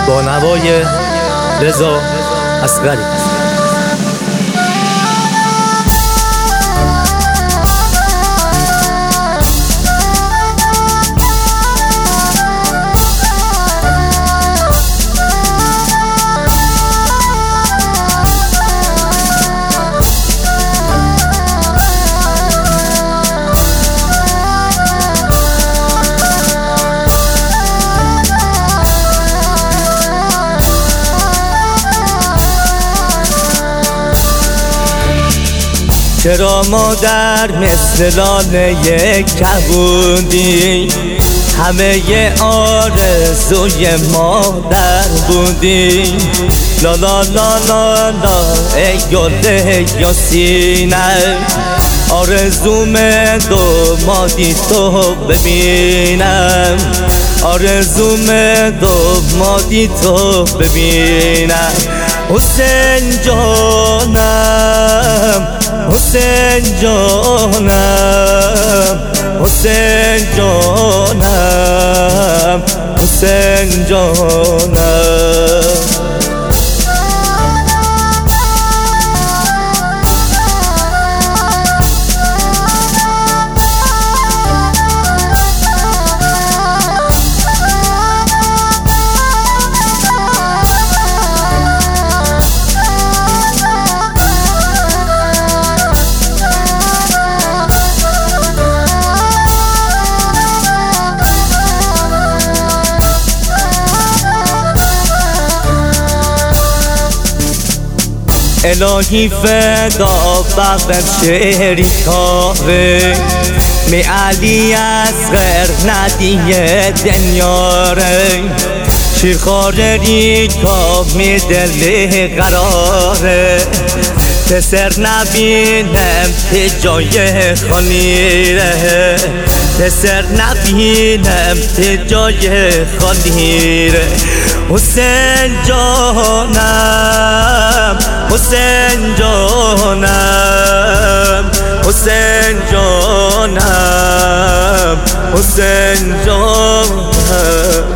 با نوای رضا اصغری. چرا مادر مثل لاله کبودی، همه آرزوی مادر بودی. لا لا لا لا لا ای گل یاسینم، آرزوم دامادی تو ببینم، آرزوم دامادی تو ببینم. حسین جانم، حسین جانم، حسین جانم، حسین جانم. الهی فدا بقم شریکاره، می علی اصغر ندیه دنیاره. شیرخواره ریکا می دل قراره، پسر نبینم که جای خالیره، پسر نبینم که جای خالیره. حسین جانم، حسین جانم، حسین جانم، حسین جانم.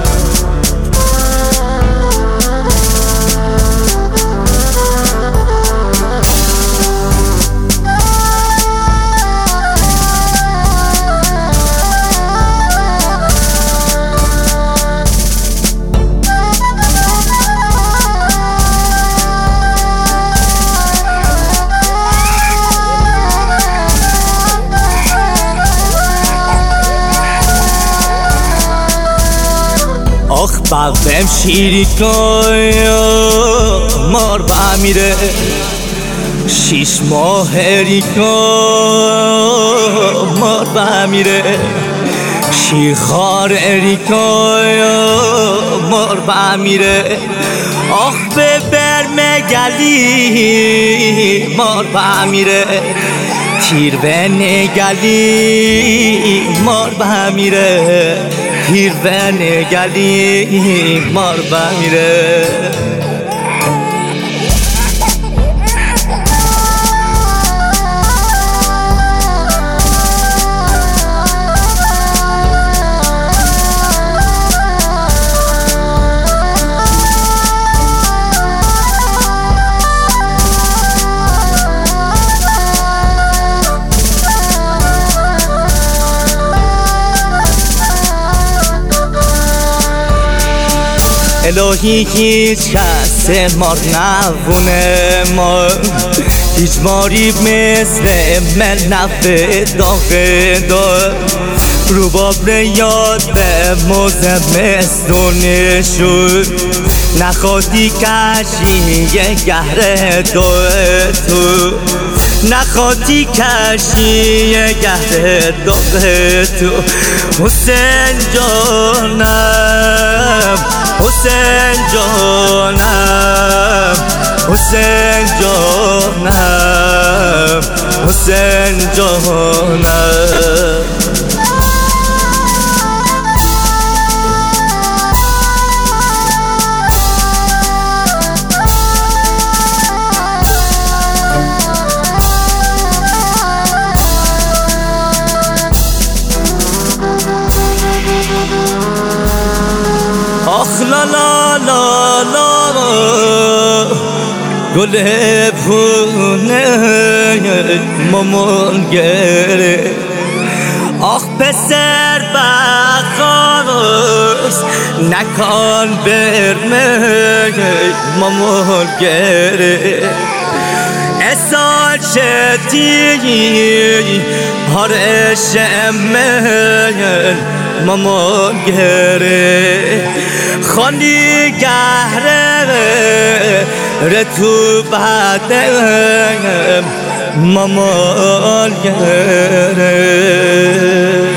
آخ بقم شیریکای مار بمیره، 6 ماه ریکا مار بمیره. شیرخوار ریکای مار بمیره. آخ به برمگلی مار بمیره، تیر به نگلی مار بمیره، تیر به نگلی مار بمیره. الهی هیچ کس مار نبونه ما، هیچ ماری مثل من نفه داغه دار. روباب یاد به مزمستون شد، نخوادی کشی یه گهره دوه تو، نخوادی کشی یه گهره دوه تو. حسین جانم، حسین جانم، حسین جانم، حسین جانم. لا لا لا لا گل پونه مامان گره آخ پسر بخواست نکن برمه مامان گره اسال شدی هرشمه مامان گره خانی گهره رتو بعدم مامان گره